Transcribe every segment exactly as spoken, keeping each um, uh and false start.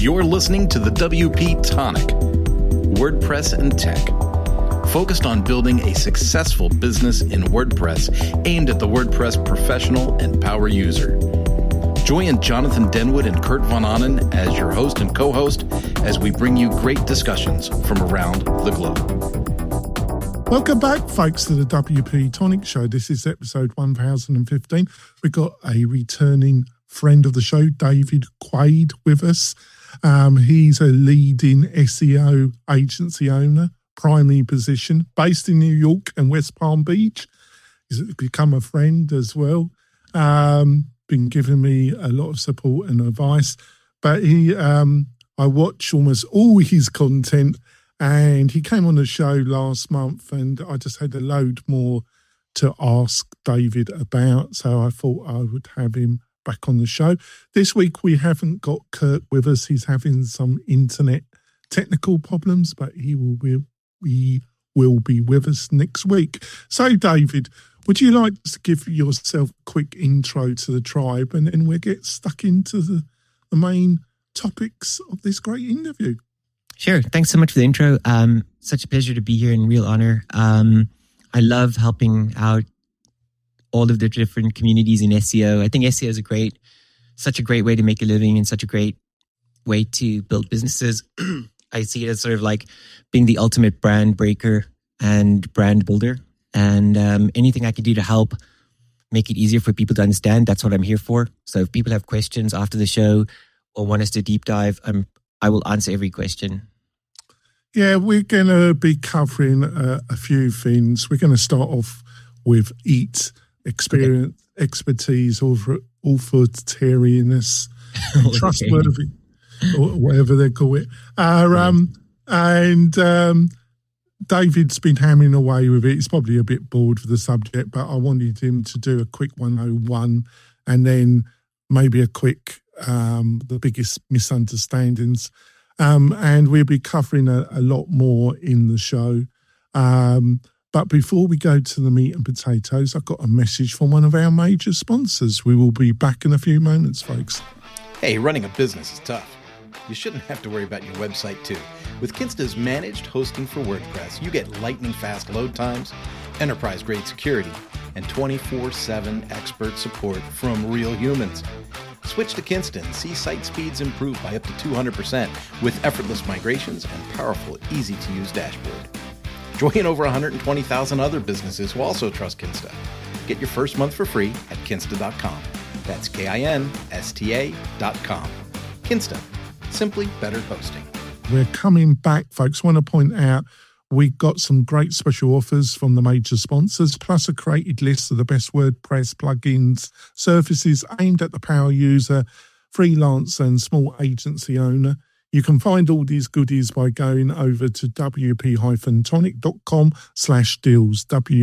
You're listening to the W P Tonic, WordPress and Tech, focused on building a successful business in WordPress aimed at the WordPress professional and power user. Join Jonathan Denwood and Kurt Von Ahnen as your host and co-host as we bring you great discussions from around the globe. Welcome back, folks, to the W P Tonic Show. This is episode one thousand fifteen. We've got a returning friend of the show, David Quaid, with us. Um, he's a leading S E O agency owner, primary position, based in New York and West Palm Beach. He's become a friend as well. Um, been giving me a lot of support and advice. But he, um, I watch almost all his content, and he came on the show last month, and I just had a load more to ask David about, so I thought I would have him back on the show. This week we haven't got Kurt with us. He's having some internet technical problems, but he will be, he will be with us next week. So, David, would you like to give yourself a quick intro to the tribe, and then we'll get stuck into the, the main topics of this great interview? Sure. Thanks so much for the intro. Um, such a pleasure to be here and real honor. Um, I love helping out all of the different communities in S E O. I think S E O is a great, such a great way to make a living and such a great way to build businesses. I see it as sort of like being the ultimate brand breaker and brand builder. And um, anything I can do to help make it easier for people to understand, that's what I'm here for. So if people have questions after the show or want us to deep dive, I'm, I will answer every question. Yeah, we're going to be covering uh, a few things. We're going to start off with EAT, experience, okay. expertise, author, authoritarianness, okay. trustworthy, or whatever they call it. Uh, um, and um, David's been hammering away with it. He's probably a bit bored with the subject, but I wanted him to do a quick one oh one and then maybe a quick, um, the biggest misunderstandings. Um, and we'll be covering a, a lot more in the show. Um, but before we go to the meat and potatoes, I've got a message from one of our major sponsors. We will be back in a few moments, folks. Hey, running a business is tough. You shouldn't have to worry about your website, too. With Kinsta's managed hosting for WordPress, you get lightning-fast load times, enterprise-grade security, and twenty-four seven expert support from real humans. Switch to Kinsta and see site speeds improve by up to two hundred percent with effortless migrations and powerful, easy-to-use dashboard. Join over one hundred twenty thousand other businesses who also trust Kinsta. Get your first month for free at kinsta dot com. That's K I N S T A dot com. Kinsta. Simply better hosting. We're coming back, folks. I want to point out we got some great special offers from the major sponsors, plus a created list of the best WordPress plugins, services aimed at the power user, freelancer and small agency owner. You can find all these goodies by going over to wp-tonic.com slash deals,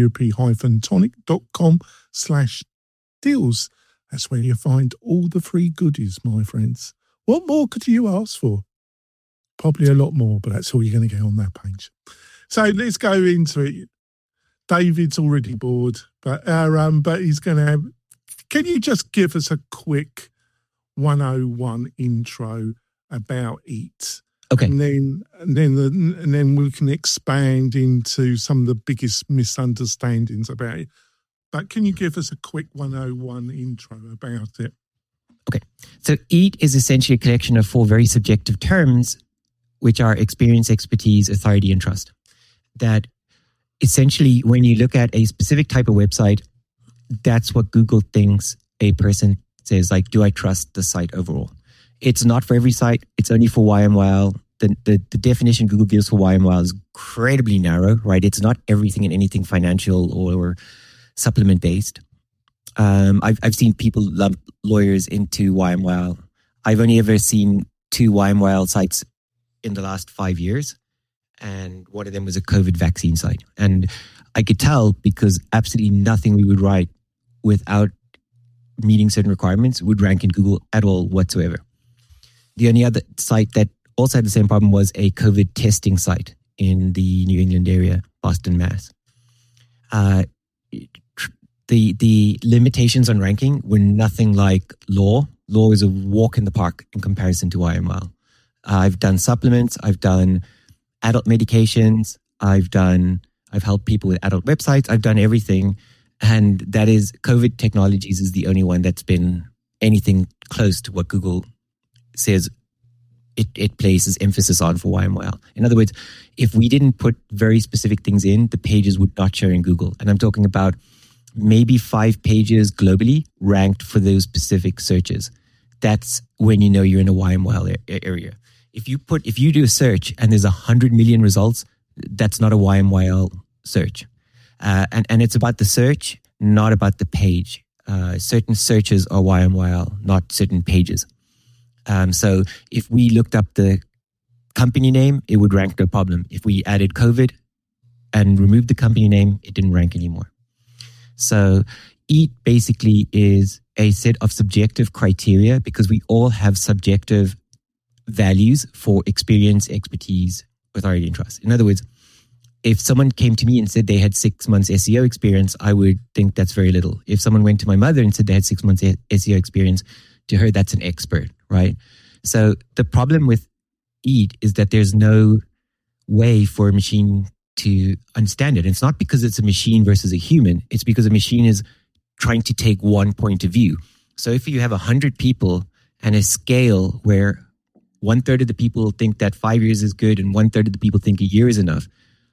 wp-tonic.com slash deals. That's where you find all the free goodies, my friends. What more could you ask for? Probably a lot more, but that's all you're going to get on that page. So let's go into it. David's already bored, but uh, um, but he's going to have... Can you just give us a quick one oh one intro about EAT? Okay. And then, and then, the, and then we can expand into some of the biggest misunderstandings about it. But can you give us a quick one oh one intro about it? Okay. So EAT is essentially a collection of four very subjective terms, which are experience, expertise, authority, and trust. That essentially, when you look at a specific type of website, that's what Google thinks a person says, like, do I trust the site overall? It's not for every site. It's only for Y M Y L. The, the, the definition Google gives for Y M Y L is incredibly narrow, right? It's not everything and anything financial or, or supplement-based. Um, I've I've seen people lump lawyers into Y M Y L. I've only ever seen two Y M Y L sites in the last five years, and one of them was a COVID vaccine site. And I could tell because absolutely nothing we would write without meeting certain requirements would rank in Google at all whatsoever. The only other site that also had the same problem was a COVID testing site in the New England area, Boston, Mass. Uh, the the limitations on ranking were nothing like law. Law is a walk in the park in comparison to Y M L. I've done supplements. I've done adult medications. I've done, I've helped people with adult websites. I've done everything. And that is, COVID Technologies is the only one that's been anything close to what Google says it, it places emphasis on for Y M Y L. In other words, if we didn't put very specific things in, the pages would not show in Google. And I'm talking about maybe five pages globally ranked for those specific searches. That's when you know you're in a Y M Y L area. If you put, if you do a search and there's a hundred million results, that's not a Y M Y L search. Uh, and, and it's about the search, not about the page. Uh, certain searches are Y M Y L, not certain pages. Um, so if we looked up the company name, it would rank no problem. If we added COVID and removed the company name, it didn't rank anymore. So EAT basically is a set of subjective criteria because we all have subjective values for experience, expertise, authority, and trust. In other words, if someone came to me and said they had six months S E O experience, I would think that's very little. If someone went to my mother and said they had six months S E O experience, to her, that's an expert, right? So the problem with EAT is that there's no way for a machine to understand it. And it's not because it's a machine versus a human. It's because a machine is trying to take one point of view. So if you have one hundred people and a scale where one third of the people think that five years is good and one third of the people think a year is enough,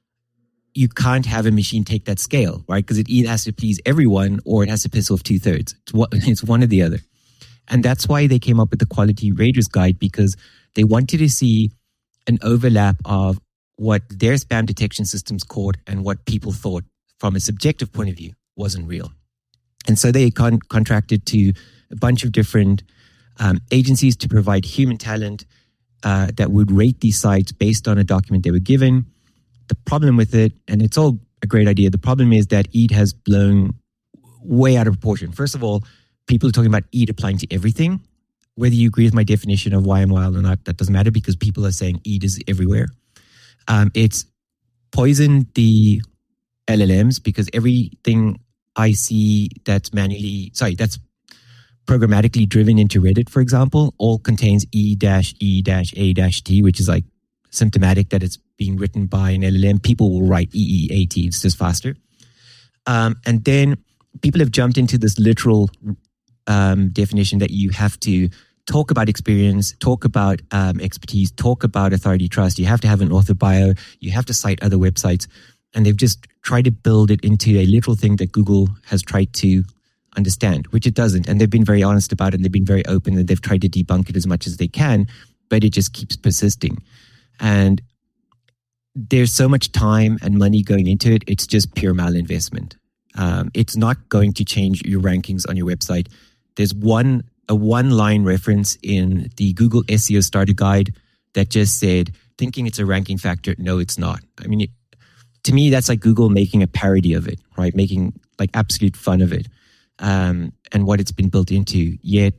you can't have a machine take that scale, right? Because it either has to please everyone or it has to piss off two thirds. It's one, it's one or the other. And that's why they came up with the Quality Raters Guide, because they wanted to see an overlap of what their spam detection systems caught and what people thought from a subjective point of view wasn't real. And so they con- contracted to a bunch of different um, agencies to provide human talent uh, that would rate these sites based on a document they were given. The problem with it, and it's all a great idea, the problem is that EAT has blown way out of proportion. First of all, people are talking about EAT applying to everything. Whether you agree with my definition of Y M Y L or not, that doesn't matter because people are saying EAT is everywhere. Um, it's poisoned the L L Ms because everything I see that's manually, sorry, that's programmatically driven into Reddit, for example, all contains E E A T, which is like symptomatic that it's being written by an L L M. People will write E E A T, it's just faster. Um, and then people have jumped into this literal um, definition that you have to talk about experience, talk about um, expertise, talk about authority, trust. You have to have an author bio. You have to cite other websites. And they've just tried to build it into a literal thing that Google has tried to understand, which it doesn't. And they've been very honest about it. And they've been very open and they've tried to debunk it as much as they can, but it just keeps persisting. And there's so much time and money going into it. It's just pure malinvestment. Um, it's not going to change your rankings on your website. There's one a one-line reference in the Google S E O Starter Guide that just said, thinking it's a ranking factor. No, it's not. I mean, it, to me, that's like Google making a parody of it, right? Making like absolute fun of it um, and what it's been built into. Yet,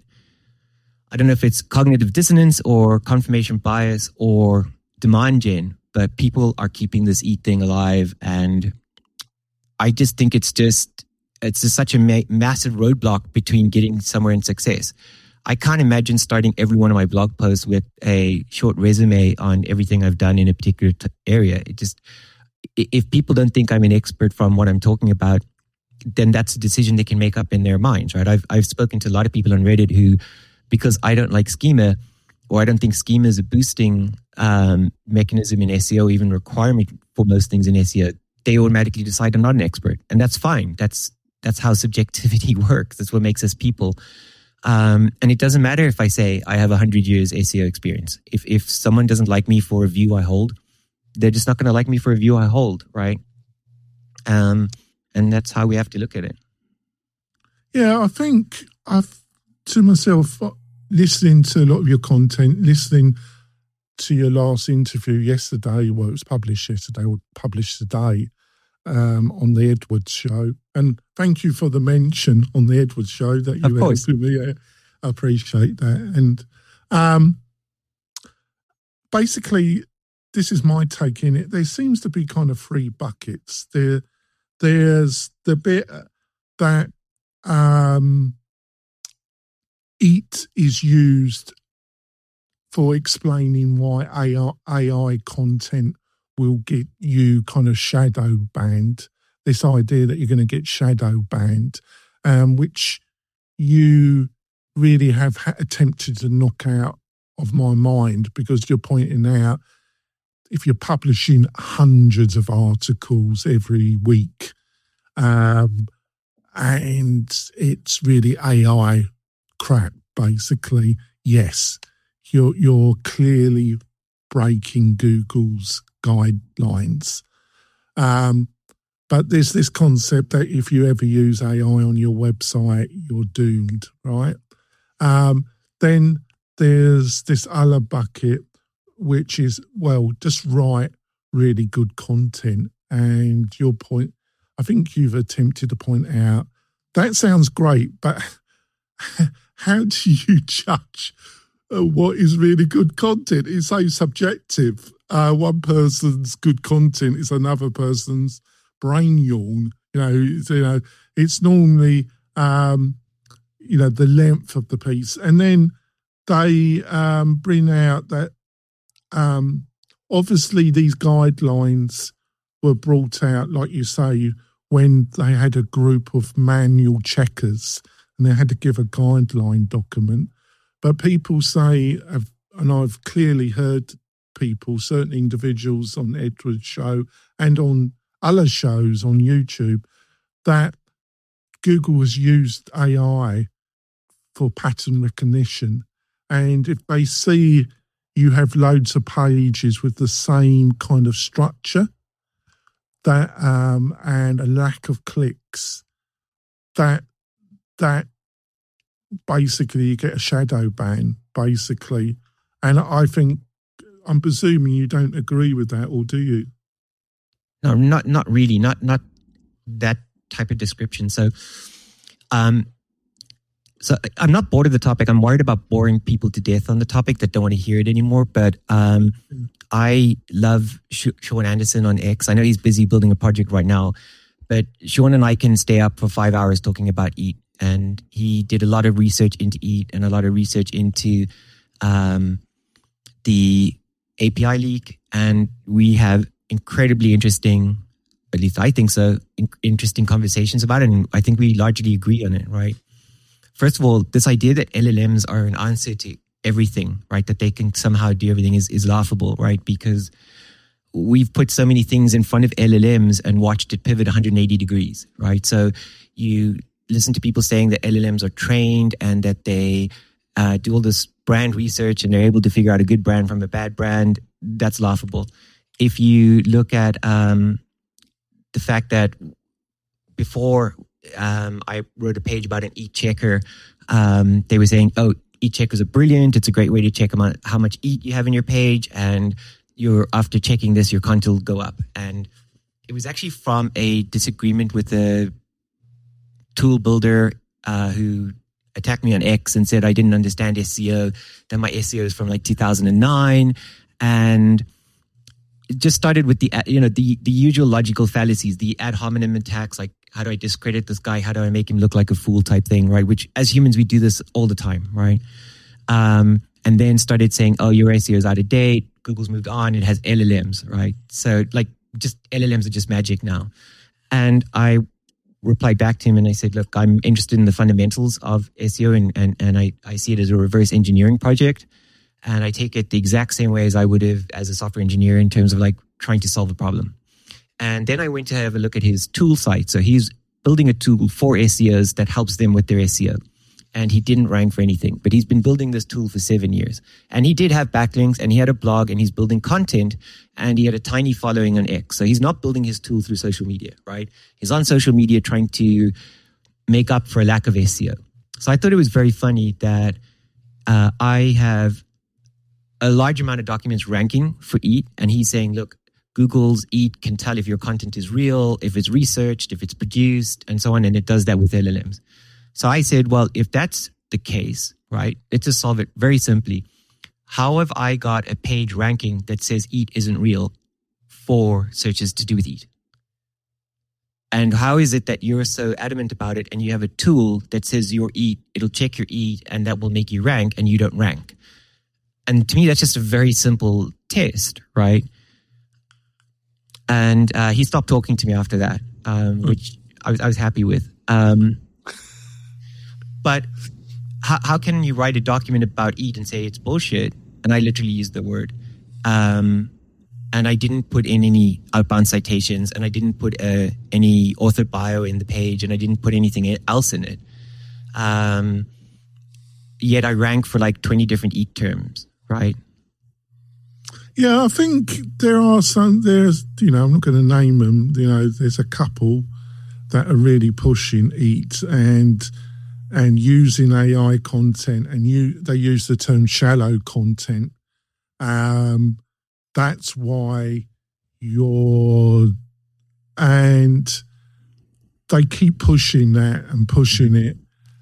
I don't know if it's cognitive dissonance or confirmation bias or demand gen, but people are keeping this EAT thing alive. And I just think it's just, it's just such a ma- massive roadblock between getting somewhere in success. I can't imagine starting every one of my blog posts with a short resume on everything I've done in a particular t- area. It just, if people don't think I'm an expert from what I'm talking about, then that's a decision they can make up in their minds, right? I've I've spoken to a lot of people on Reddit who, because I don't like schema, or I don't think schema is a boosting um, mechanism in S E O, even requirement for most things in S E O, they automatically decide I'm not an expert. And that's fine. That's that's how subjectivity works. That's what makes us people. Um, and it doesn't matter if I say I have one hundred years S E O experience. If if someone doesn't like me for a view I hold, they're just not going to like me for a view I hold, right? Um, and that's how we have to look at it. Yeah, I think I've, to myself, listening to a lot of your content, listening to your last interview yesterday, well, it was published yesterday or published today um, on the Edwards Show. And thank you for the mention on the Edwards Show that you had with me. I appreciate that. And um, basically, this is my take in it. There seems to be kind of three buckets. There, there's the bit that um, EAT is used for explaining why A I, A I content will get you kind of shadow banned. This idea that you're going to get shadow banned, um, which you really have ha- attempted to knock out of my mind, because you're pointing out if you're publishing hundreds of articles every week, um, and it's really A I crap, basically, yes, you're you're clearly breaking Google's guidelines. Um, but there's this concept that if you ever use A I on your website, you're doomed, right? Um, then there's this other bucket, which is, well, just write really good content. And your point, I think you've attempted to point out, that sounds great, but how do you judge uh, what is really good content? It's so subjective. Uh, one person's good content is another person's brain yawn. You know, it's, you know, it's normally, um, you know, the length of the piece. And then they um, bring out that um, obviously these guidelines were brought out, like you say, when they had a group of manual checkers and they had to give a guideline document. But people say, and I've clearly heard people, certain individuals on Edward's show and on other shows on YouTube, that Google has used A I for pattern recognition. And if they see you have loads of pages with the same kind of structure, that um, and a lack of clicks, that that basically you get a shadow ban, basically. And I think, I'm presuming you don't agree with that, or do you? No, not not really, not not that type of description. So, um, so I'm not bored of the topic. I'm worried about boring people to death on the topic that don't want to hear it anymore. But um, I love Sean Anderson on X. I know he's busy building a project right now, but Sean and I can stay up for five hours talking about EAT. And he did a lot of research into EAT and a lot of research into um, the A P I leak. And we have incredibly interesting, at least I think so, in- interesting conversations about it. And I think we largely agree on it, right? First of all, this idea that L L Ms are an answer to everything, right? That they can somehow do everything is, is laughable, right? Because we've put so many things in front of L L Ms and watched it pivot one hundred eighty degrees, right? So you listen to people saying that L L Ms are trained and that they uh, do all this brand research and they're able to figure out a good brand from a bad brand. That's laughable. If you look at um, the fact that before um, I wrote a page about an EAT checker, um, they were saying, oh, EAT checkers are brilliant. It's a great way to check how much EAT you have in your page. And you're after checking this, your content will go up. And it was actually from a disagreement with a tool builder uh, who attacked me on X and said I didn't understand S E O. Then my S E O is from like two thousand nine. And it just started with the, you know, the, the usual logical fallacies, the ad hominem attacks, like how do I discredit this guy? How do I make him look like a fool type thing, right? Which as humans, we do this all the time, right? Um, and then started saying, oh, your S E O is out of date. Google's moved on. It has L L Ms, right? So like just L L Ms are just magic now. And I replied back to him and I said, look, I'm interested in the fundamentals of S E O and, and, and I, I see it as a reverse engineering project. And I take it the exact same way as I would have as a software engineer in terms of like trying to solve a problem. And then I went to have a look at his tool site. So he's building a tool for S E Os that helps them with their S E O. And he didn't rank for anything, but he's been building this tool for seven years. And he did have backlinks and he had a blog and he's building content and he had a tiny following on X. So he's not building his tool through social media, right? He's on social media trying to make up for a lack of S E O. So I thought it was very funny that uh, I have a large amount of documents ranking for EAT. And he's saying, look, Google's EAT can tell if your content is real, if it's researched, if it's produced, and so on. And it does that with L L Ms. So I said, well, if that's the case, right, let's just solve it very simply. How have I got a page ranking that says EAT isn't real for searches to do with EAT? And how is it that you're so adamant about it and you have a tool that says your EAT, it'll check your EAT and that will make you rank and you don't rank? And to me, that's just a very simple test, right? And uh, he stopped talking to me after that, um, which I was, I was happy with. Um, but how, how can you write a document about EAT and say it's bullshit? And I literally used the word. Um, and I didn't put in any outbound citations, and I didn't put uh, any author bio in the page, and I didn't put anything else in it. Um, yet I rank for like twenty different EAT terms, right? Yeah, I think there are some, there's, you know, I'm not going to name them, you know, there's a couple that are really pushing EAT and and using A I content, and you they use the term shallow content. Um, that's why you're, and they keep pushing that and pushing it.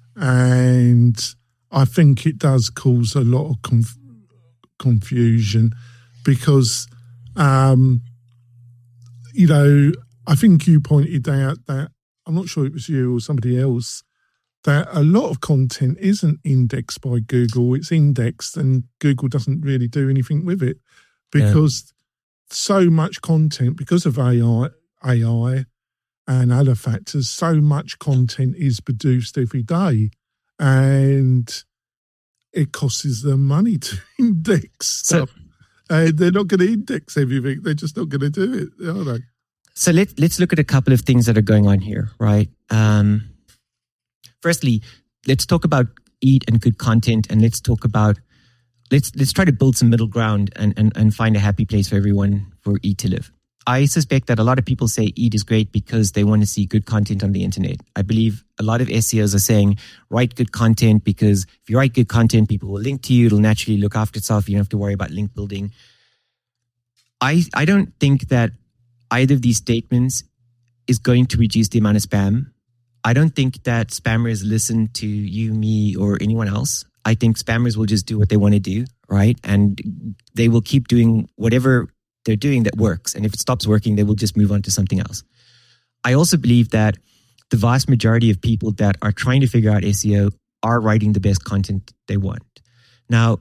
And I think it does cause a lot of conf- confusion because, um, you know, I think you pointed out that, I'm not sure it was you or somebody else, that a lot of content isn't indexed by Google. It's indexed and Google doesn't really do anything with it because yeah. so much content, because of A I, A I and other factors, so much content is produced every day and it costs them money to index stuff. So, and they're not going to index everything. They're just not going to do it, are they? So let's, let's look at a couple of things that are going on here, right? Um, firstly, let's talk about EAT and good content, and let's talk about, let's let's try to build some middle ground and, and, and find a happy place for everyone for EAT to live. I suspect that a lot of people say EAT is great because they want to see good content on the internet. I believe a lot of S E Os are saying, write good content because if you write good content, people will link to you. It'll naturally look after itself. You don't have to worry about link building. I I don't think that either of these statements is going to reduce the amount of spam. I don't think that spammers listen to you, me, or anyone else. I think spammers will just do what they want to do, right? And they will keep doing whatever they're doing that works. And if it stops working, they will just move on to something else. I also believe that the vast majority of people that are trying to figure out S E O are writing the best content they want. Now,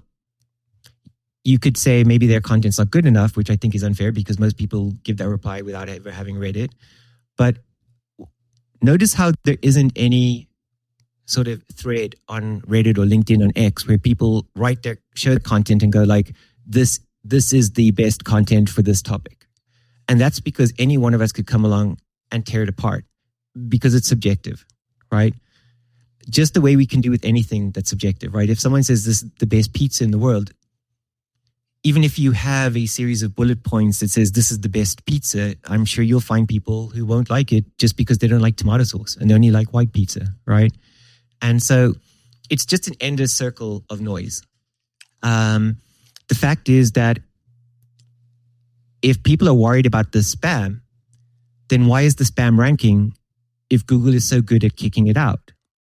you could say maybe their content's not good enough, which I think is unfair because most people give that reply without ever having read it. But notice how there isn't any sort of thread on Reddit or LinkedIn on X where people write their show content and go like, this this is the best content for this topic. And that's because any one of us could come along and tear it apart because it's subjective, right? Just the way we can do with anything that's subjective, right? If someone says this is the best pizza in the world, even if you have a series of bullet points that says this is the best pizza, I'm sure you'll find people who won't like it just because they don't like tomato sauce and they only like white pizza, right? And so it's just an endless circle of noise. Um, the fact is that if people are worried about the spam, then why is the spam ranking if Google is so good at kicking it out?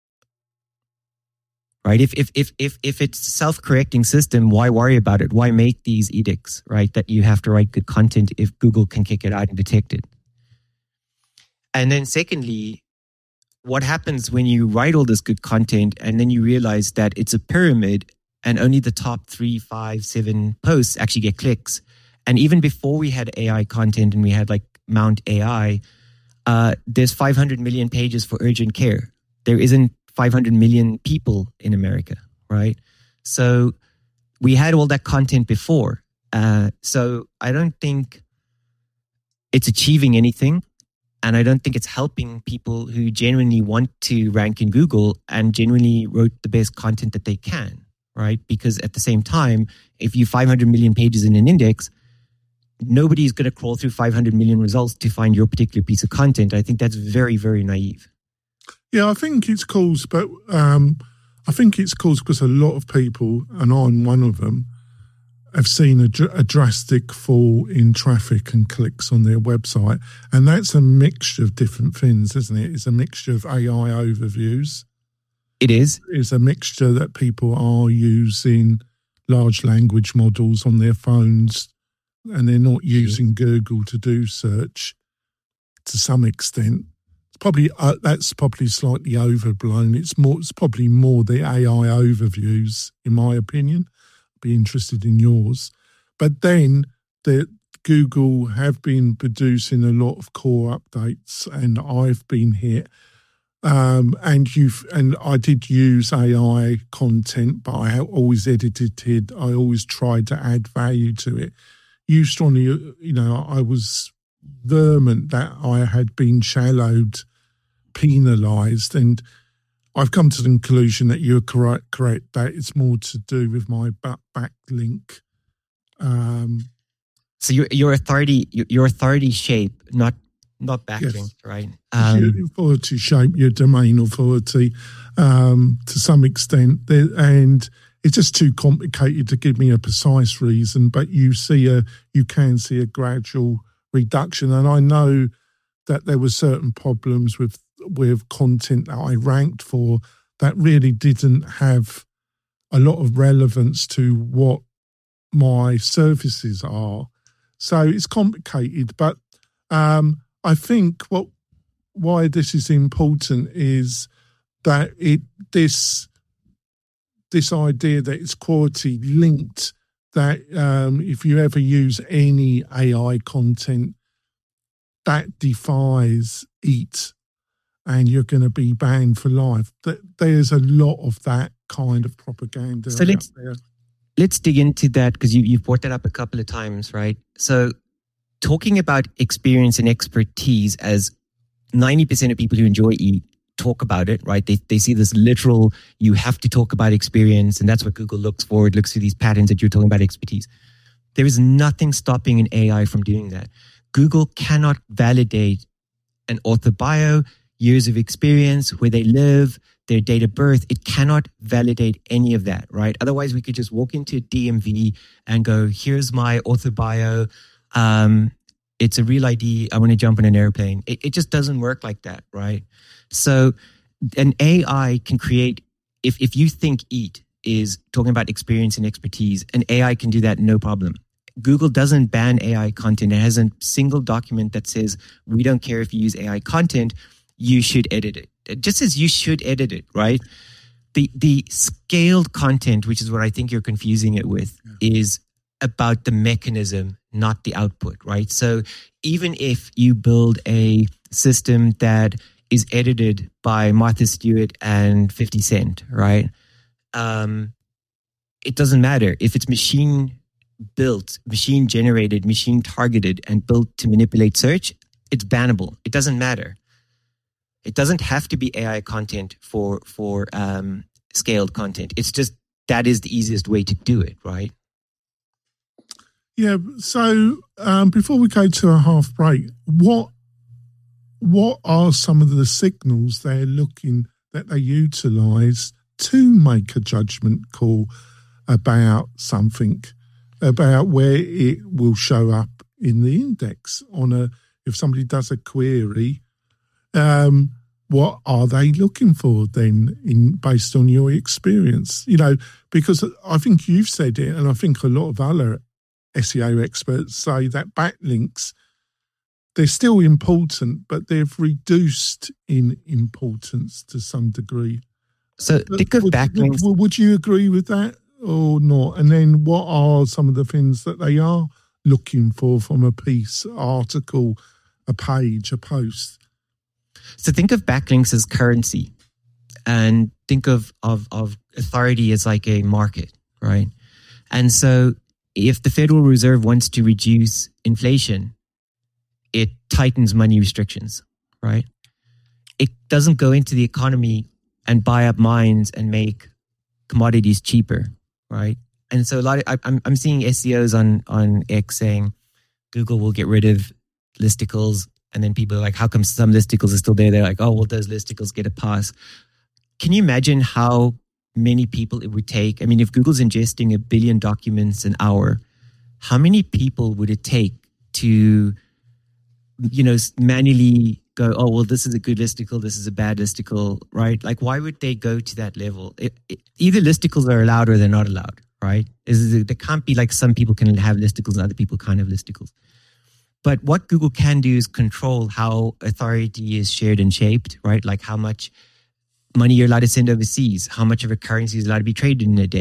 Right? If if if if if it's a self-correcting system, why worry about it? Why make these edicts, right? That you have to write good content if Google can kick it out and detect it. And then secondly, what happens when you write all this good content and then you realize that it's a pyramid and only the top three, five, seven posts actually get clicks? And even before we had A I content and we had like Mount A I, uh, there's five hundred million pages for urgent care. There isn't five hundred million people in America, right? So we had all that content before. Uh, so I don't think it's achieving anything. And I don't think it's helping people who genuinely want to rank in Google and genuinely wrote the best content that they can, right? Because at the same time, if you have five hundred million pages in an index, nobody's going to crawl through five hundred million results to find your particular piece of content. I think that's very, very naive. Yeah, I think it's caused, but um, I think it's caused because a lot of people, and I'm one of them, have seen a, dr- a drastic fall in traffic and clicks on their website. And that's a mixture of different things, isn't it? It's a mixture of A I overviews. It is. It's a mixture that people are using large language models on their phones and they're not using Google to do search to some extent. It's probably uh, that's probably slightly overblown. It's more. It's probably more the A I overviews, in my opinion. be interested in yours. But then the Google have been producing a lot of core updates, and I've been hit. Um, and you've and I did use A I content, but I always edited it. I always tried to add value to it. You strongly, you know, I was vermin that I had been shallowed, penalised, and I've come to the conclusion that you're correct. Correct that it's more to do with my back backlink. Um, so your your authority your authority shape, not not backlink, yes. Right? Um, your authority shape, your domain authority, um, to some extent, and it's just too complicated to give me a precise reason. But you see a you can see a gradual reduction, and I know that there were certain problems with with content that I ranked for that really didn't have a lot of relevance to what my services are. So it's complicated, but um, I think what why this is important is that it this this idea that it's quality linked, that um, if you ever use any A I content, that defies EAT and you're going to be banned for life. There's a lot of that kind of propaganda so out let's, there. Let's dig into that, because you, you've brought that up a couple of times, right? So talking about experience and expertise, as ninety percent of people who enjoy EAT talk about it, right? They they see this literal, you have to talk about experience, and that's what Google looks for. It looks for these patterns that you're talking about expertise. There is nothing stopping an A I from doing that. Google cannot validate an author bio, years of experience, where they live, their date of birth. It cannot validate any of that, right? Otherwise, we could just walk into D M V and go, here's my author bio. Um, it's a real I D. I want to jump on an airplane. It, it just doesn't work like that, right? So an A I can create, if, if you think EAT is talking about experience and expertise, an A I can do that no problem. Google doesn't ban A I content. It has a single document that says, we don't care if you use A I content, you should edit it. It just says you should edit it, right? The the scaled content, which is what I think you're confusing it with, yeah. is about the mechanism, not the output, right? So even if you build a system that is edited by Martha Stewart and fifty Cent, right? Um, it doesn't matter. If it's machine built, machine generated, machine targeted, and built to manipulate search, it's bannable. It doesn't matter. It doesn't have to be A I content for for um, scaled content. It's just that is the easiest way to do it, right? Yeah. So um, before we go to a half break, what what are some of the signals they're looking that they utilise to make a judgment call about something, about where it will show up in the index on a if somebody does a query? Um, what are they looking for then in based on your experience? You know, because I think you've said it, and I think a lot of other S E O experts say that backlinks, they're still important, but they've reduced in importance to some degree. So think of would, backlinks. Would, would you agree with that or not? And then what are some of the things that they are looking for from a piece, article, a page, a post? So think of backlinks as currency, and think of, of, of authority as like a market, right? And so if the Federal Reserve wants to reduce inflation, it tightens money restrictions, right? It doesn't go into the economy and buy up mines and make commodities cheaper, right? And so a lot of, I, I'm I'm seeing S E Os on on X saying Google will get rid of listicles. And then people are like, how come some listicles are still there? They're like, oh, well, those listicles get a pass. Can you imagine how many people it would take? I mean, if Google's ingesting a billion documents an hour, how many people would it take to, you know, manually go, oh, well, this is a good listicle, this is a bad listicle, right? Like, why would they go to that level? It, it, either listicles are allowed or they're not allowed, right? Is there can't be like some people can have listicles and other people can't have listicles. But what Google can do is control how authority is shared and shaped, right? Like how much money you're allowed to send overseas, how much of a currency is allowed to be traded in a day,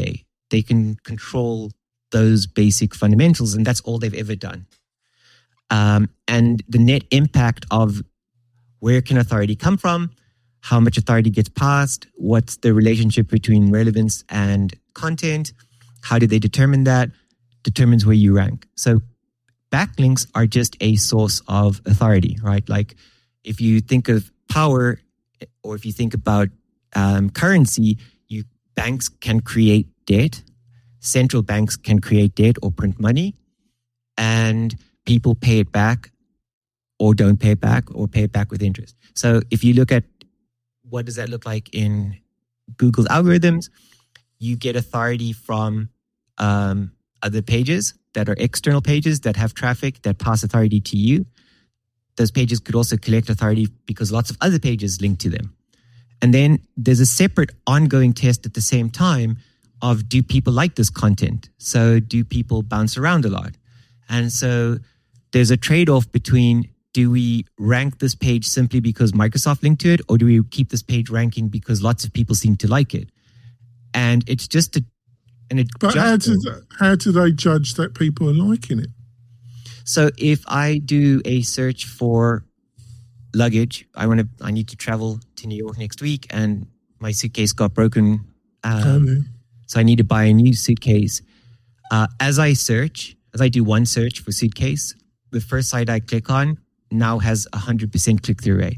they can control those basic fundamentals, and that's all they've ever done. Um, and the net impact of where can authority come from, how much authority gets passed, what's the relationship between relevance and content, how do they determine that, determines where you rank. So backlinks are just a source of authority, right? Like if you think of power, or if you think about um, currency, you banks can create debt, central banks can create debt or print money, and people pay it back or don't pay it back or pay it back with interest. So if you look at what does that look like in Google's algorithms, you get authority from um, other pages that are external pages that have traffic that pass authority to you. Those pages could also collect authority because lots of other pages link to them. And then there's a separate ongoing test at the same time of, do people like this content? So do people bounce around a lot? And so there's a trade-off between, do we rank this page simply because Microsoft linked to it, or do we keep this page ranking because lots of people seem to like it? And it's just a, an But how do, how do they judge that people are liking it? So if I do a search for luggage, I want to, I need to travel to New York next week, and my suitcase got broken. Um, okay. So I need to buy a new suitcase. Uh, as I search, as I do one search for suitcase, the first site I click on now has a one hundred percent click-through rate.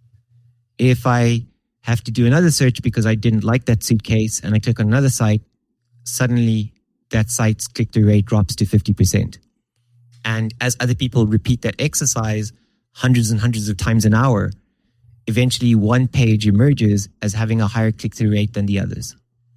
If I have to do another search because I didn't like that suitcase and I click on another site, suddenly that site's click-through rate drops to fifty percent. And as other people repeat that exercise hundreds and hundreds of times an hour, eventually one page emerges as having a higher click-through rate than the others.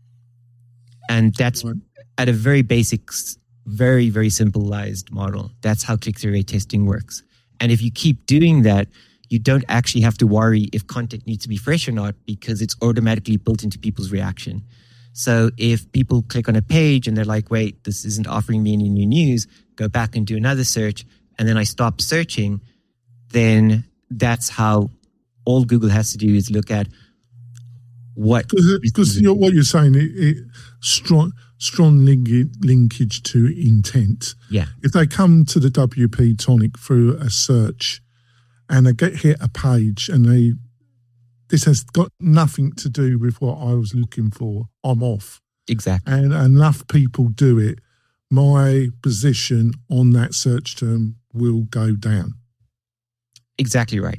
And that's right. At a very basic, very, very simplified model. That's how click-through rate testing works. And if you keep doing that, you don't actually have to worry if content needs to be fresh or not, because it's automatically built into people's reaction. So if people click on a page and they're like, wait, this isn't offering me any new news, go back and do another search, and then I stop searching, then that's how all Google has to do is look at what... Because you're, what you're saying, it, it strong strong link, linkage to intent. Yeah. If they come to the W P Tonic through a search and they get hit a page and they... This has got nothing to do with what I was looking for, I'm off. Exactly. And enough people do it, my position on that search term will go down. Exactly right.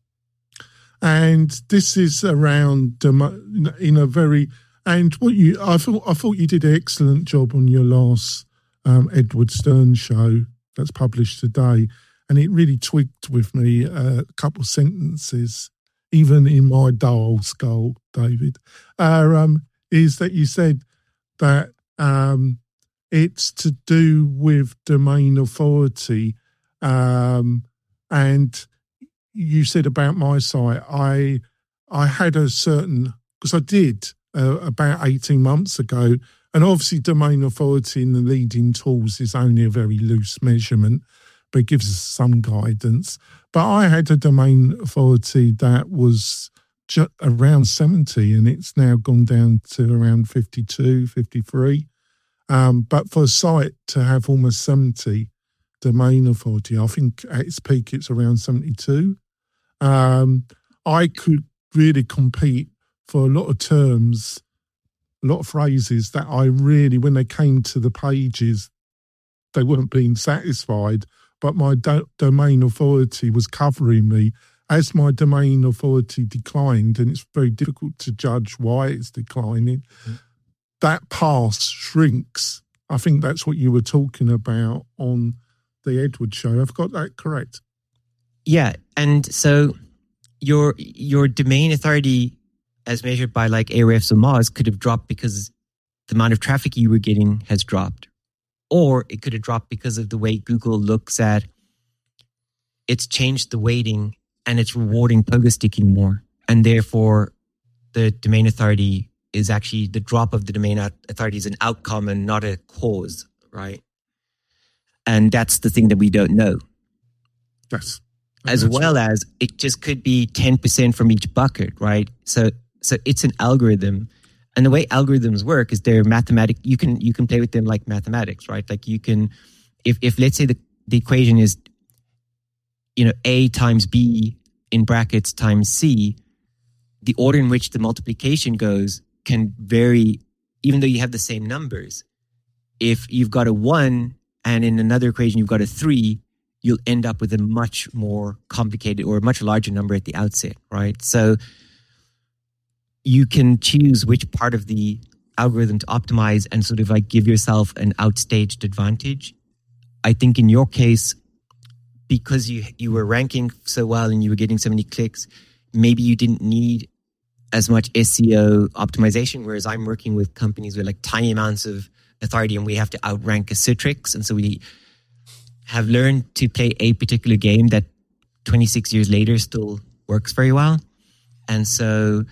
And this is around in a very, and what you, I thought, I thought you did an excellent job on your last um, Edward Stern show that's published today. And it really twigged with me a couple of sentences, even in my dull skull, David, uh, um, is that you said that um, it's to do with domain authority. Um, and you said about my site, I I had a certain, because I did uh, about eighteen months ago, and obviously domain authority in the leading tools is only a very loose measurement, but it gives us some guidance. But I had a domain authority that was just around seventy, and it's now gone down to around fifty-two, fifty-three. Um, but for a site to have almost seventy domain authority, I think at its peak it's around seventy-two. Um, I could really compete for a lot of terms, a lot of phrases that I really, when they came to the pages, they weren't being satisfied, but my do- domain authority was covering me. As my domain authority declined, and it's very difficult to judge why it's declining, mm-hmm. that path shrinks. I think that's what you were talking about on the Edward show. I've got that correct. Yeah, and so your your domain authority, as measured by like Ahrefs or Moz, could have dropped because the amount of traffic you were getting has dropped. Or it could have dropped because of the way Google looks at, it's changed the weighting and it's rewarding pogo sticking more. And therefore, the domain authority is actually, the drop of the domain authority is an outcome and not a cause, right? And that's the thing that we don't know. Yes. As well as it just could be ten percent from each bucket, right? So so it's an algorithm. And the way algorithms work is they're mathematic. You can you can play with them like mathematics, right? Like you can, if if let's say the, the equation is, you know, A times B in brackets times C, the order in which the multiplication goes can vary, even though you have the same numbers. If you've got a one and in another equation you've got a three, you'll end up with a much more complicated or a much larger number at the outset, right? So you can choose which part of the algorithm to optimize and sort of like give yourself an outstaged advantage. I think in your case, because you you were ranking so well and you were getting so many clicks, maybe you didn't need as much S E O optimization, whereas I'm working with companies with like tiny amounts of authority and we have to outrank a Citrix. And so we have learned to play a particular game that twenty-six years later still works very well. And so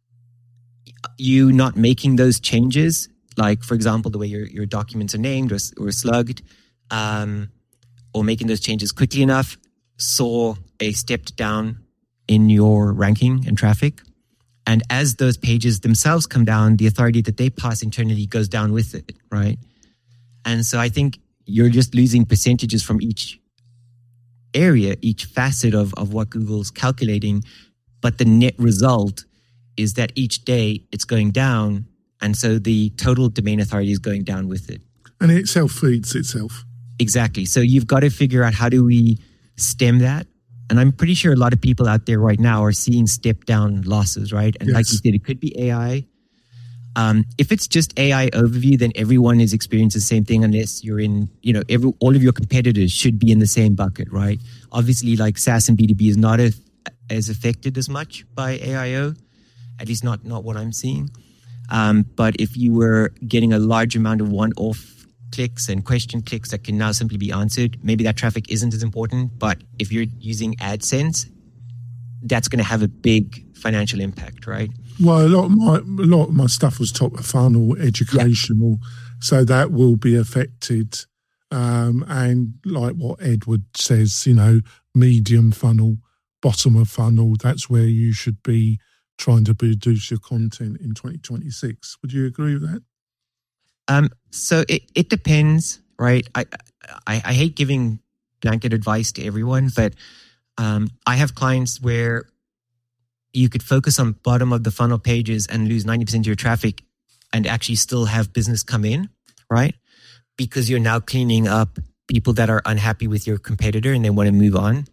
you not making those changes, like, for example, the way your, your documents are named or, or slugged, um, or making those changes quickly enough, saw a step down in your ranking and traffic. And as those pages themselves come down, the authority that they pass internally goes down with it, right? And so I think you're just losing percentages from each area, each facet of, of what Google's calculating. But the net result is that each day it's going down. And so the total domain authority is going down with it. And it self-feeds itself. Exactly. So you've got to figure out how do we stem that? And I'm pretty sure a lot of people out there right now are seeing step down losses, right? And yes. Like you said, it could be A I. Um, if it's just A I overview, then everyone is experiencing the same thing unless you're in, you know, every, all of your competitors should be in the same bucket, right? Obviously, like SaaS and B two B is not a, as affected as much by A I O, at least not, not what I'm seeing. Um, but if you were getting a large amount of one-off clicks and question clicks that can now simply be answered, maybe that traffic isn't as important. But if you're using AdSense, that's going to have a big financial impact, right? Well, a lot of my a lot of my stuff was top of funnel, educational, yeah. So that will be affected. Um, and like what Edward says, you know, medium funnel, bottom of funnel. That's where you should be trying to produce your content in twenty twenty-six. Would you agree with that? Um, so it, it depends, right? I, I I hate giving blanket advice to everyone, but um, I have clients where you could focus on bottom of the funnel pages and lose ninety percent of your traffic and actually still have business come in, right? Because you're now cleaning up people that are unhappy with your competitor and they want to move on.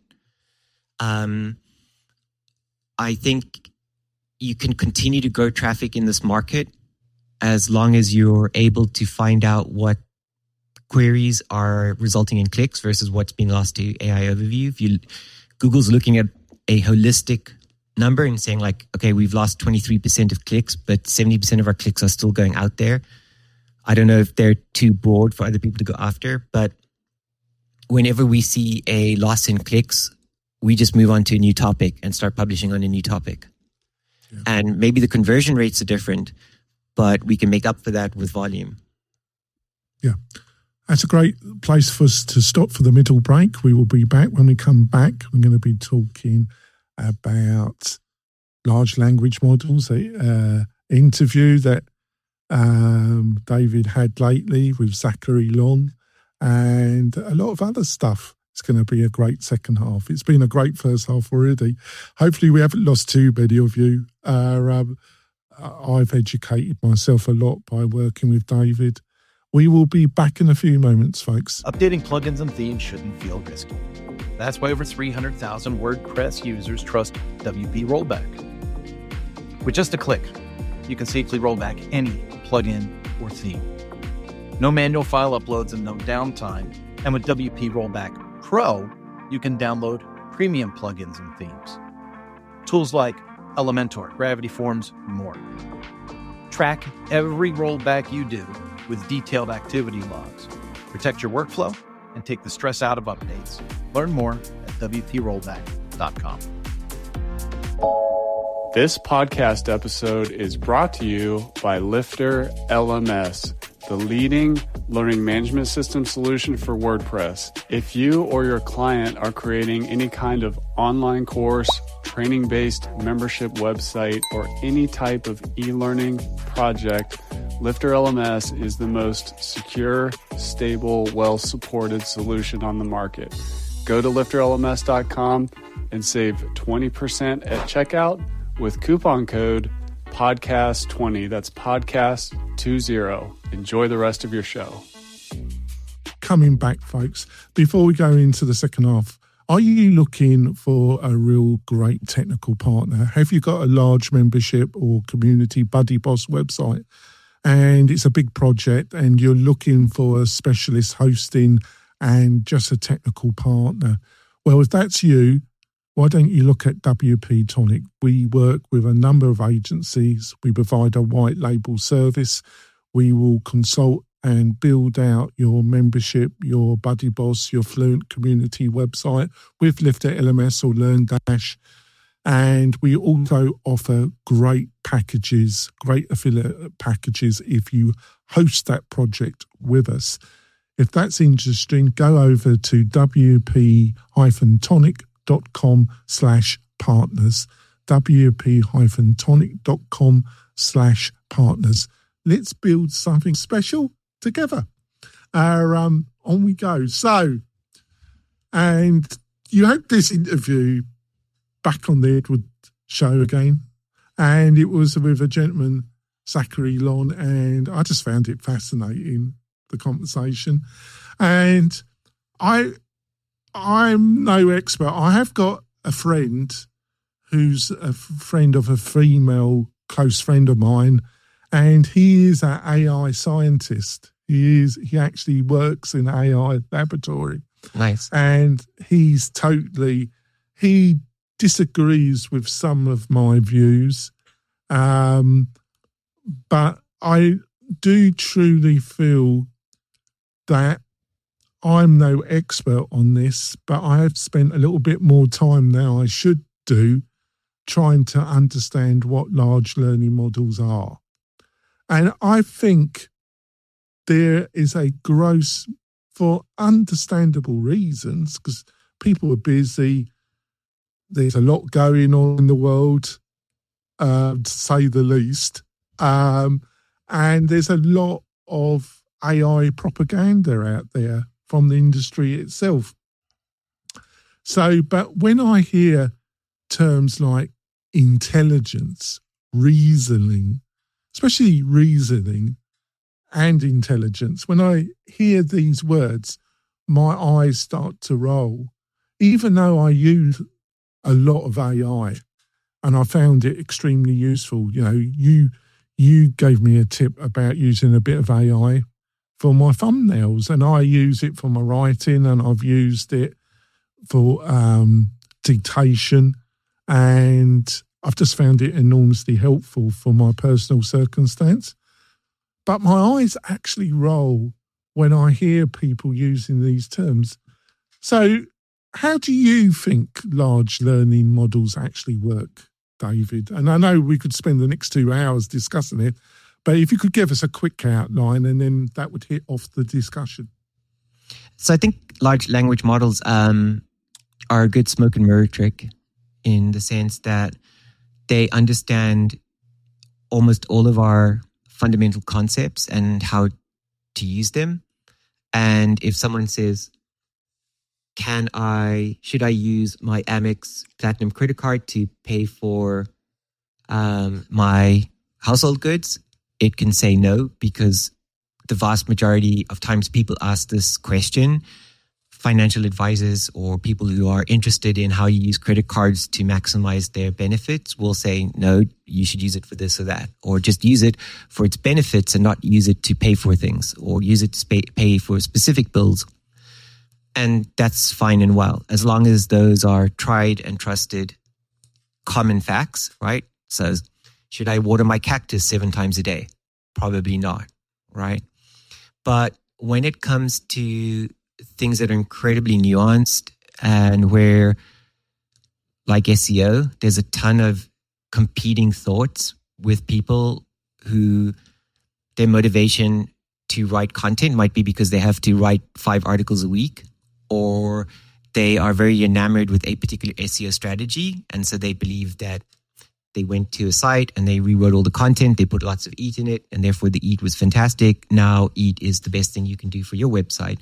Um, I think you can continue to grow traffic in this market as long as you're able to find out what queries are resulting in clicks versus what's being lost to A I overview. If you, Google's looking at a holistic number and saying like, okay, we've lost twenty-three percent of clicks, but seventy percent of our clicks are still going out there. I don't know if they're too broad for other people to go after, but whenever we see a loss in clicks, we just move on to a new topic and start publishing on a new topic. Yeah. And maybe the conversion rates are different, but we can make up for that with volume. Yeah. That's a great place for us to stop for the middle break. We will be back. When we come back, we're going to be talking about large language models, a uh, interview that um, David had lately with Zachary Long, and a lot of other stuff. It's going to be a great second half. It's been a great first half already. Hopefully we haven't lost too many of you. Uh, um, I've educated myself a lot by working with David. We will be back in a few moments, folks. Updating plugins and themes shouldn't feel risky. That's why over three hundred thousand WordPress users trust W P Rollback. With just a click, you can safely roll back any plugin or theme. No manual file uploads and no downtime. And with W P Rollback Pro, you can download premium plugins and themes. Tools like Elementor, Gravity Forms, more. Track every rollback you do with detailed activity logs. Protect your workflow and take the stress out of updates. Learn more at W P rollback dot com. This podcast episode is brought to you by Lifter L M S, the leading learning management system solution for WordPress. If you or your client are creating any kind of online course, training-based membership website, or any type of e-learning project, Lifter L M S is the most secure, stable, well-supported solution on the market. Go to lifter L M S dot com and save twenty percent at checkout with coupon code podcast twenty. That's podcast twenty. Enjoy the rest of your show. Coming back, folks, before we go into the second half, are you looking for a real great technical partner? Have you got a large membership or community Buddy Boss website and it's a big project and you're looking for a specialist hosting and just a technical partner? Well, if that's you, why don't you look at W P Tonic? We work with a number of agencies. We provide a white label service. We will consult and build out your membership, your Buddy Boss, your Fluent community website with Lifter L M S or LearnDash. And we also offer great packages, great affiliate packages if you host that project with us. If that's interesting, go over to W P tonic dot com slash partners, W P tonic dot com slash partners. Let's build something special together. Uh, um, on we go. So, and you had this interview back on the Edward show again, and it was with a gentleman, Zachary Lon, and I just found it fascinating, the conversation. And I, I'm no expert. I have got a friend who's a friend of a female close friend of mine, and he is an A I scientist. He is. He actually works in an A I laboratory. Nice. And he's totally, he disagrees with some of my views. Um, but I do truly feel that I'm no expert on this, but I have spent a little bit more time now I should do trying to understand what large learning models are. And I think there is a gross, for understandable reasons, because people are busy, there's a lot going on in the world, uh, to say the least, um, and there's a lot of A I propaganda out there from the industry itself. So, but when I hear terms like intelligence, reasoning, especially reasoning and intelligence, when I hear these words, my eyes start to roll, even though I use a lot of A I and I found it extremely useful. You know, you you gave me a tip about using a bit of A I for my thumbnails, and I use it for my writing, and I've used it for um, dictation, and I've just found it enormously helpful for my personal circumstance. But my eyes actually roll when I hear people using these terms. So how do you think large learning models actually work, David? And I know we could spend the next two hours discussing it, but if you could give us a quick outline, and then that would hit off the discussion. So I think large language models um, are a good smoke and mirror trick in the sense that they understand almost all of our fundamental concepts and how to use them. And if someone says, can I, should I use my Amex Platinum credit card to pay for um, my household goods? It can say no, because the vast majority of times people ask this question, financial advisors or people who are interested in how you use credit cards to maximize their benefits will say, no, you should use it for this or that, or just use it for its benefits and not use it to pay for things, or use it to pay, pay for specific bills. And that's fine and well, as long as those are tried and trusted common facts, right? So should I water my cactus seven times a day? Probably not, right? But when it comes to things that are incredibly nuanced and where, like S E O, there's a ton of competing thoughts with people who their motivation to write content. Might be because they have to write five articles a week, or they are very enamored with a particular S E O strategy. And so they believe that they went to a site and they rewrote all the content. They put lots of EAT in it, and therefore the EAT was fantastic. Now EAT is the best thing you can do for your website.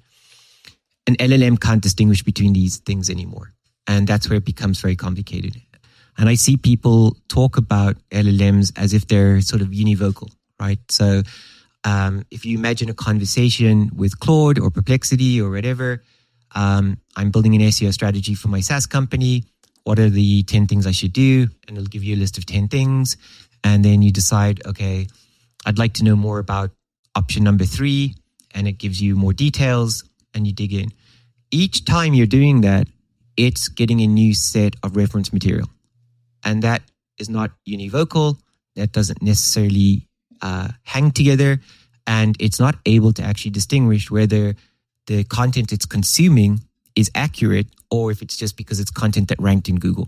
An L L M can't distinguish between these things anymore. And that's where it becomes very complicated. And I see people talk about L L Ms as if they're sort of univocal, right? So um, if you imagine a conversation with Claude or Perplexity or whatever, um, I'm building an S E O strategy for my SaaS company. What are the ten things I should do? And it'll give you a list of ten things. And then you decide, okay, I'd like to know more about option number three. And it gives you more details and you dig in. Each time you're doing that, it's getting a new set of reference material. And that is not univocal. That doesn't necessarily uh, hang together. And it's not able to actually distinguish whether the content it's consuming is accurate or if it's just because it's content that ranked in Google.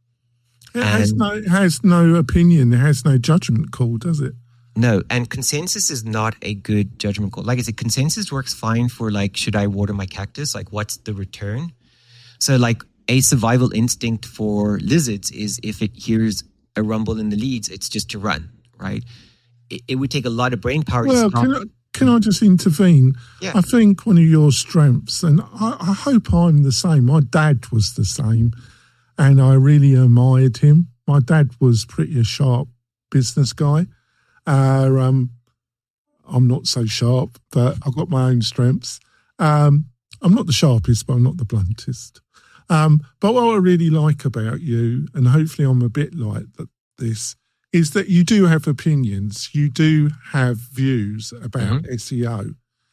It has no, it has no opinion. It has no judgment call, does it? No. And consensus is not a good judgment call. Like I said, consensus works fine for like, should I water my cactus? Like, what's the return? So like a survival instinct for lizards is if it hears a rumble in the leads, it's just to run, right? It, it would take a lot of brain power well, to stop. Can I, can I just intervene? Yeah. I think one of your strengths, and I, I hope I'm the same. My dad was the same, and I really admired him. My dad was pretty a sharp business guy. Uh, um, I'm not so sharp, but I've got my own strengths. Um, I'm not the sharpest, but I'm not the bluntest. Um, but what I really like about you, and hopefully I'm a bit like this, is that you do have opinions, you do have views about mm-hmm. S E O.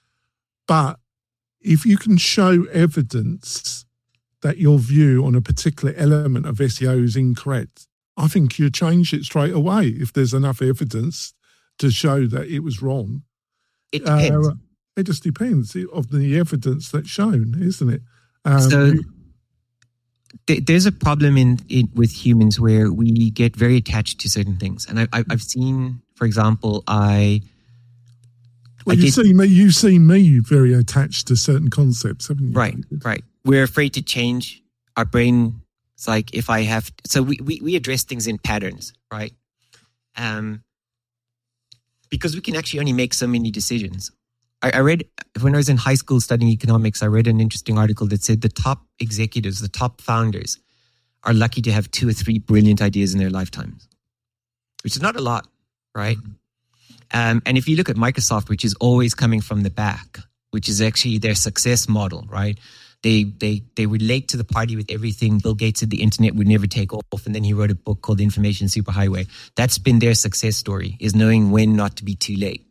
But if you can show evidence that your view on a particular element of S E O is incorrect, I think you change it straight away if there's enough evidence to show that it was wrong. It depends. Uh, it just depends of the evidence that's shown, isn't it? Um, so th- there's a problem in, in with humans where we get very attached to certain things. And I, I, I've seen, for example, I... Well, I you did, see me, you've seen me very attached to certain concepts, haven't you? Right, right. We're afraid to change. Our brain, it's like if I have... So we, we, we address things in patterns, right? Um, because we can actually only make so many decisions. I, I read, when I was in high school studying economics, I read an interesting article that said the top executives, the top founders, are lucky to have two or three brilliant ideas in their lifetimes, which is not a lot, right? Um, and if you look at Microsoft, which is always coming from the back, which is actually their success model, right? They they they relate to the party with everything. Bill Gates said the internet would never take off, and then he wrote a book called Information Superhighway. That's been their success story, is knowing when not to be too late.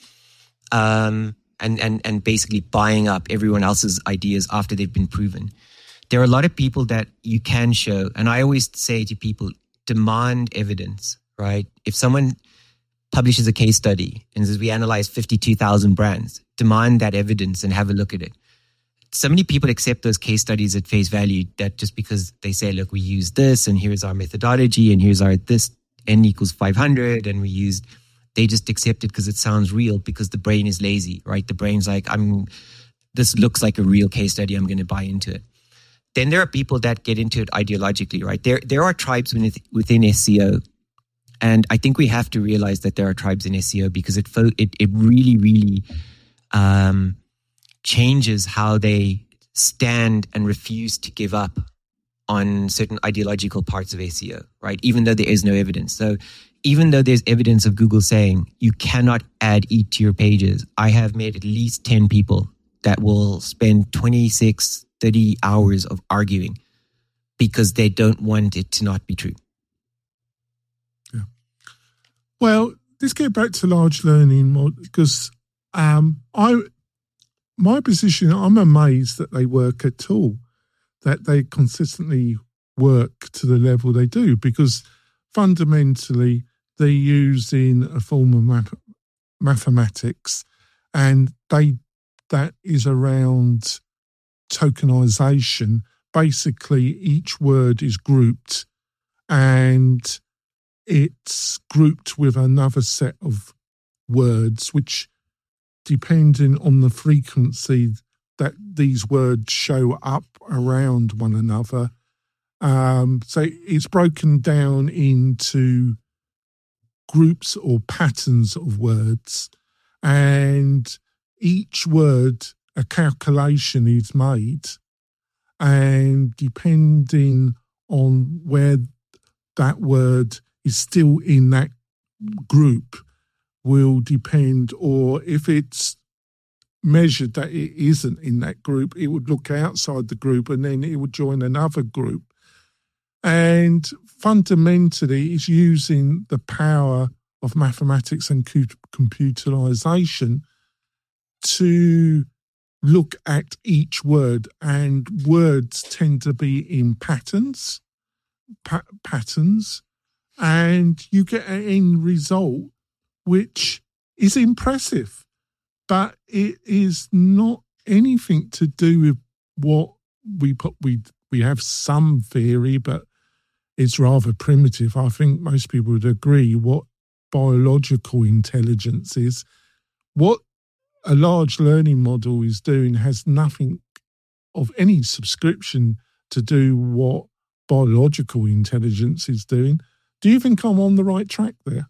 Um, and, and, and basically buying up everyone else's ideas after they've been proven. There are a lot of people that you can show, and I always say to people, demand evidence, right? If someone publishes a case study and says, we analyzed fifty-two thousand brands, demand that evidence and have a look at it. So many people accept those case studies at face value that just because they say, look, we use this and here's our methodology and here's our this n equals five hundred and we used, they just accept it because it sounds real because the brain is lazy, right? The brain's like, I'm, this looks like a real case study. I'm going to buy into it. Then there are people that get into it ideologically, right? There, there are tribes within, within S E O. And I think we have to realize that there are tribes in S E O because it, it, it really, really, um, changes how they stand and refuse to give up on certain ideological parts of S E O, right? Even though there is no evidence. So even though there's evidence of Google saying you cannot add EAT to your pages, I have met at least ten people that will spend twenty-six, thirty hours of arguing because they don't want it to not be true. Yeah. Well, let's get back to large learning model because um, I... My position, I'm amazed that they work at all, that they consistently work to the level they do, because fundamentally they're using a form of math- mathematics and they that is around tokenization. Basically, each word is grouped and it's grouped with another set of words, which depending on the frequency that these words show up around one another. Um, so it's broken down into groups or patterns of words, and each word, a calculation is made, and depending on where that word is still in that group will depend, or if it's measured that it isn't in that group, it would look outside the group and then it would join another group. And fundamentally, it's using the power of mathematics and computerization to look at each word, and words tend to be in patterns, pa- patterns, and you get an end result which is impressive, but it is not anything to do with what we put. We we have some theory, but it's rather primitive. I think most people would agree what biological intelligence is. What a large learning model is doing has nothing of any subscription to do what biological intelligence is doing. Do you think I'm on the right track there?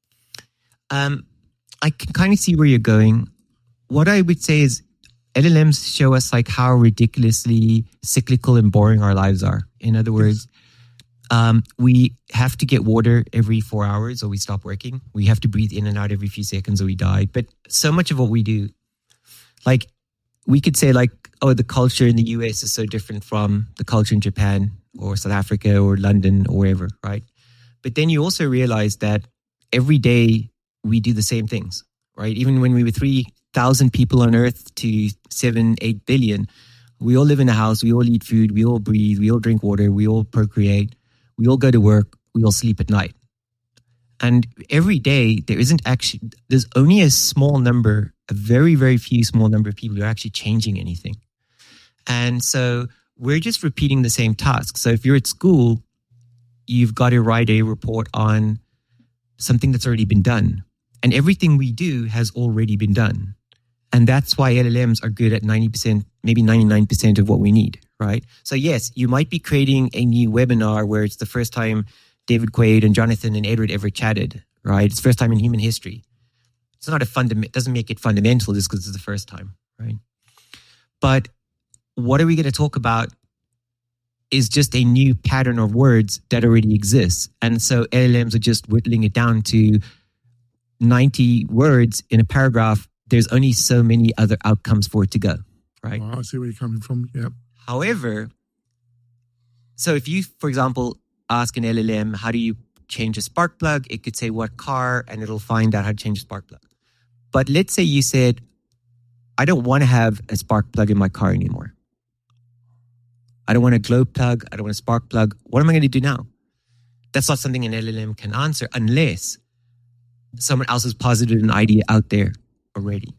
Um, I can kind of see where you're going. What I would say is L L Ms show us like how ridiculously cyclical and boring our lives are. In other words, um, we have to get water every four hours or we stop working. We have to breathe in and out every few seconds or we die. But so much of what we do, like we could say like, oh, the culture in the U S is so different from the culture in Japan or South Africa or London or wherever, right? But then you also realize that every day we do the same things, right? Even when we were three thousand people on Earth to seven, eight billion, we all live in a house, we all eat food, we all breathe, we all drink water, we all procreate, we all go to work, we all sleep at night. And every day there isn't actually, there's only a small number, a very, very few small number of people who are actually changing anything. And so we're just repeating the same task. So if you're at school, you've got to write a report on something that's already been done. And everything we do has already been done. And that's why L L Ms are good at ninety percent, maybe ninety-nine percent of what we need, right? So yes, you might be creating a new webinar where it's the first time David Quaid and Jonathan and Edward ever chatted, right? It's the first time in human history. It's not a fundament, doesn't make it fundamental just because it's the first time, right? But what are we going to talk about is just a new pattern of words that already exists. And so L L Ms are just whittling it down to ninety words in a paragraph. There's only so many other outcomes for it to go, right? Oh, I see where you're coming from, yeah. However, so if you, for example, ask an L L M, how do you change a spark plug? It could say what car, and it'll find out how to change a spark plug. But let's say you said, I don't want to have a spark plug in my car anymore. I don't want a glow plug. I don't want a spark plug. What am I going to do now? That's not something an L L M can answer unless someone else has posited an idea out there already.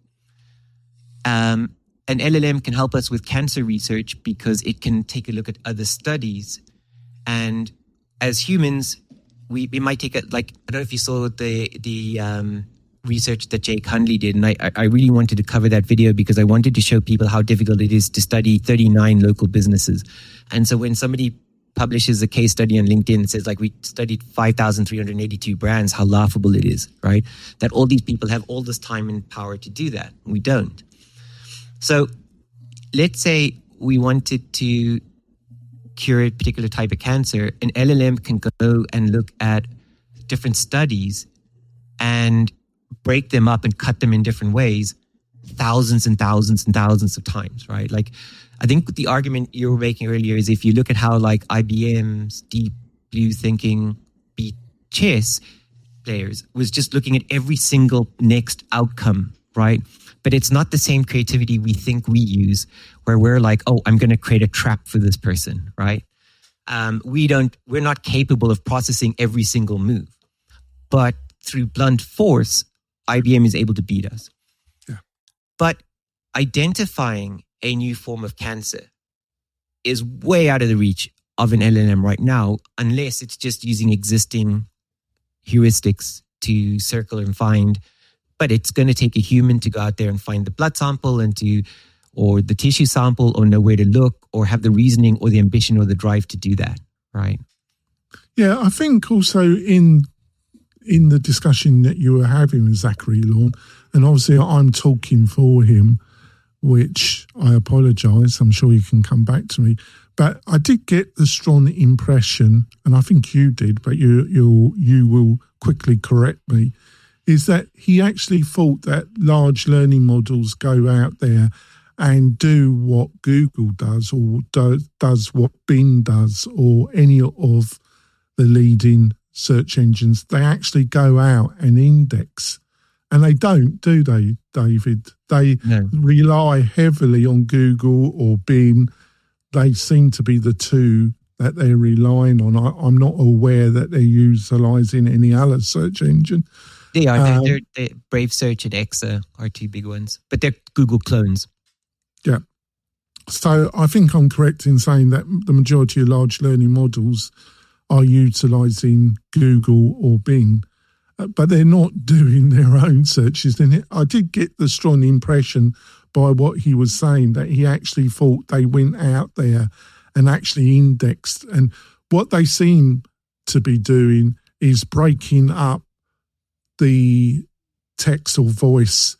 Um, an L L M can help us with cancer research because it can take a look at other studies. And as humans, we, we might take a, like, I don't know if you saw the the um, research that Jake Hundley did. And I, I really wanted to cover that video because I wanted to show people how difficult it is to study thirty-nine local businesses. And so when somebody publishes a case study on LinkedIn and says like we studied five thousand three hundred eighty-two brands, how laughable it is, right? That all these people have all this time and power to do that. We don't. So let's say we wanted to cure a particular type of cancer. An L L M can go and look at different studies and break them up and cut them in different ways thousands and thousands and thousands of times, right? Like I think the argument you were making earlier is if you look at how like I B M's Deep Blue Thinking beat chess players was just looking at every single next outcome, right? But it's not the same creativity we think we use where we're like, oh, I'm going to create a trap for this person, right? Um, we don't, we're not capable of processing every single move. But through blunt force, I B M is able to beat us. Yeah. But identifying a new form of cancer is way out of the reach of an L L M right now, unless it's just using existing heuristics to circle and find. but it's going to take a human to go out there and find the blood sample and to, or the tissue sample, or know where to look, or have the reasoning or the ambition or the drive to do that, right? Yeah, I think also in in the discussion that you were having with Zachary Lorne, and obviously I'm talking for him, which I apologise, I'm sure you can come back to me, but I did get the strong impression, and I think you did, but you you you will quickly correct me, is that he actually thought that large learning models go out there and do what Google does, or do, does what Bing does, or any of the leading search engines. They actually go out and index. And they don't, do they, David? They no. rely heavily on Google or Bing. They seem to be the two that they're relying on. I, I'm not aware that they're utilising any other search engine. They are. Um, they're, they're, Brave Search and Exa are two big ones, but they're Google clones. Yeah. So I think I'm correct in saying that the majority of large learning models are utilising Google or Bing, but they're not doing their own searches. And I did get the strong impression by what he was saying that he actually thought they went out there and actually indexed. And what they seem to be doing is breaking up the text or voice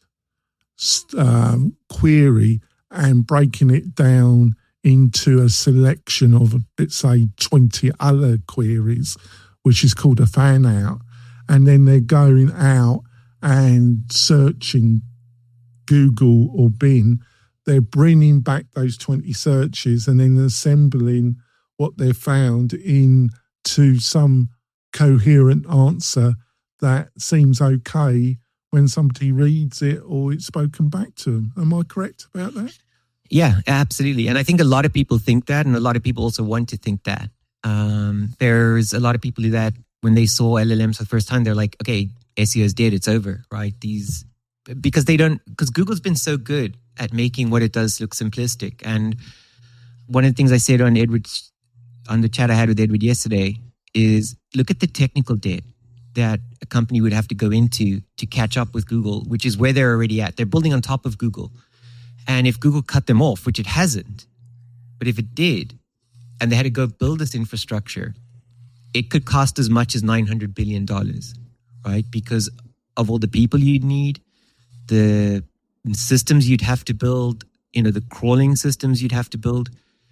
um, query and breaking it down into a selection of, let's say, twenty other queries, which is called a fan out. And then they're going out and searching Google or Bing. They're bringing back those twenty searches and then assembling what they've found into some coherent answer that seems okay when somebody reads it or it's spoken back to them. Am I correct about that? Yeah, absolutely. And I think a lot of people think that, and a lot of people also want to think that. Um, there's a lot of people that when they saw L L Ms for the first time, they're like, okay, S E O is dead, it's over, right? These, because they don't, because Google's been so good at making what it does look simplistic. And one of the things I said on Edward's, on the chat I had with Edward yesterday is look at the technical debt that a company would have to go into to catch up with Google, which is where they're already at. They're building on top of Google. And if Google cut them off, which it hasn't, but if it did, and they had to go build this infrastructure, it could cost as much as nine hundred billion dollars, right? Because of all the people you'd need, the systems you'd have to build, you know, the crawling systems you'd have to build.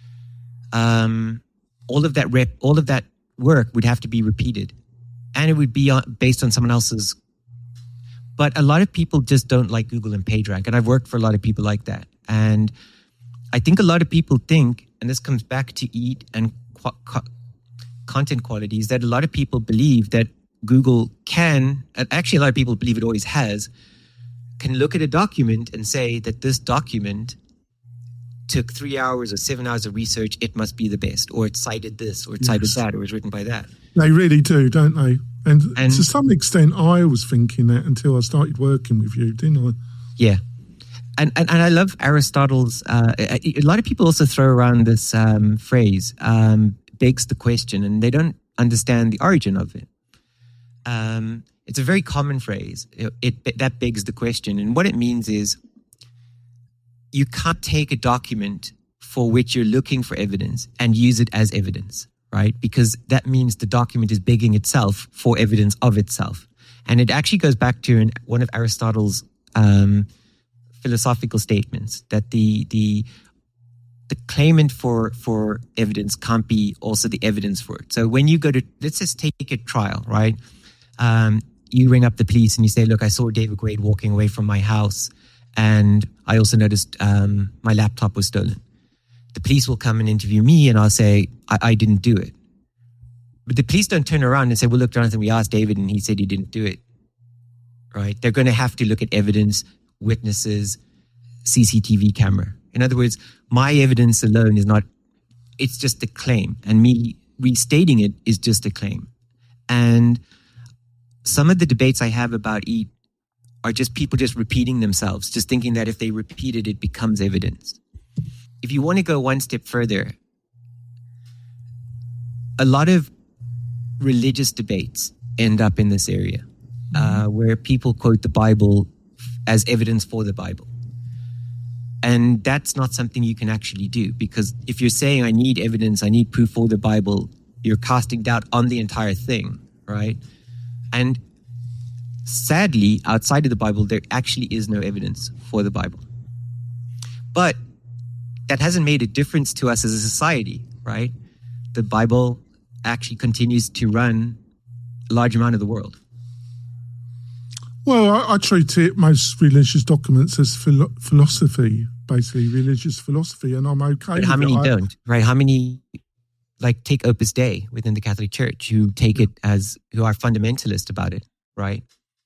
Um, all of that rep, all of that work would have to be repeated. And it would be based on someone else's. But a lot of people just don't like Google and PageRank. And I've worked for a lot of people like that. And I think a lot of people think, and this comes back to EAT and qu- co- content quality, is that a lot of people believe that Google can, and actually a lot of people believe it always has, can look at a document and say that this document took three hours or seven hours of research, it must be the best, or it cited this, or it cited yes. that, or it was written by that. They really do, don't they? And, and to some extent, I was thinking that until I started working with you, didn't I? Yeah. And and, and I love Aristotle's, uh, a, a lot of people also throw around this um, phrase, um, begs the question, and they don't understand the origin of it. Um, it's a very common phrase. It, it that begs the question. And what it means is you can't take a document for which you're looking for evidence and use it as evidence, right? Because that means the document is begging itself for evidence of itself. And it actually goes back to an, one of Aristotle's um, philosophical statements that the the the claimant for for evidence can't be also the evidence for it. So when you go to, let's just take a trial, right? Um, you ring up the police and you say, look, I saw David Quaid walking away from my house, and I also noticed um, my laptop was stolen. The police will come and interview me, and I'll say, I, I didn't do it. But the police don't turn around and say, well, look, Jonathan, we asked David and he said he didn't do it, right? They're going to have to look at evidence, witnesses, C C T V camera. In other words, my evidence alone is not, it's just a claim. And me restating it is just a claim. And some of the debates I have about EAT are just people just repeating themselves, just thinking that if they repeat it, it becomes evidence. If you want to go one step further, a lot of religious debates end up in this area, uh, where people quote the Bible as evidence for the Bible. And that's not something you can actually do, because if you're saying, I need evidence, I need proof for the Bible, you're casting doubt on the entire thing, right? And sadly, outside of the Bible, there actually is no evidence for the Bible. But that hasn't made a difference to us as a society, right? The Bible actually continues to run a large amount of the world. Well, I, I treat it, most religious documents, as philo- philosophy, basically religious philosophy, and I'm okay But with how many it. don't, right? How many, like, take Opus Dei within the Catholic Church, who take it as, who are fundamentalist about it, right?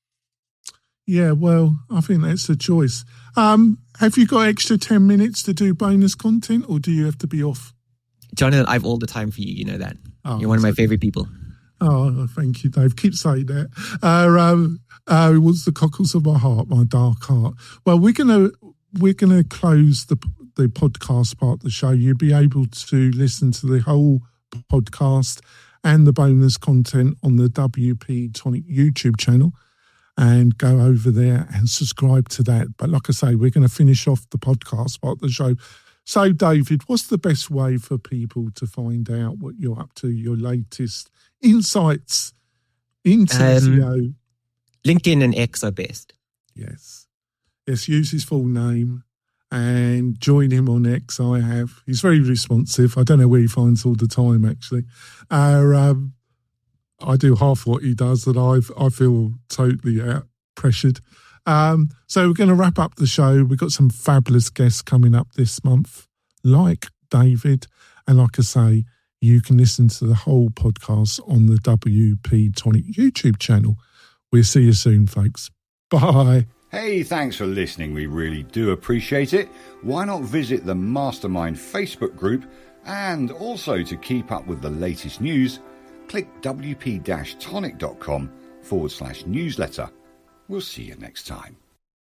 Yeah, well, I think that's a choice. Um, have you got extra ten minutes to do bonus content, or do you have to be off? Jonathan, I've all the time for you, you know that. Oh, You're one of my okay. favorite people. Oh, thank you, Dave. Keep saying that. Uh, um, uh, it was the cockles of my heart, my dark heart. Well, we're gonna we're gonna close the the podcast part of the show. You'll be able to listen to the whole podcast and the bonus content on the W P Tonic YouTube channel, and go over there and subscribe to that. But like I say, we're going to finish off the podcast part of the show. So, David, what's the best way for people to find out what you're up to, your latest insights into Um, S E O? LinkedIn and X are best. Yes. Yes, use his full name and join him on X. I have. He's very responsive. I don't know where he finds all the time, actually. Uh, um, I do half what he does, and I've, I feel totally out pressured. Um, so we're going to wrap up the show. We've got some fabulous guests coming up this month, like David. And like I say, you can listen to the whole podcast on the W P Tonic YouTube channel. We'll see you soon, folks. Bye. Hey, thanks for listening. We really do appreciate it. Why not visit the Mastermind Facebook group? And also, to keep up with the latest news, click W P tonic dot com forward slash newsletter. We'll see you next time.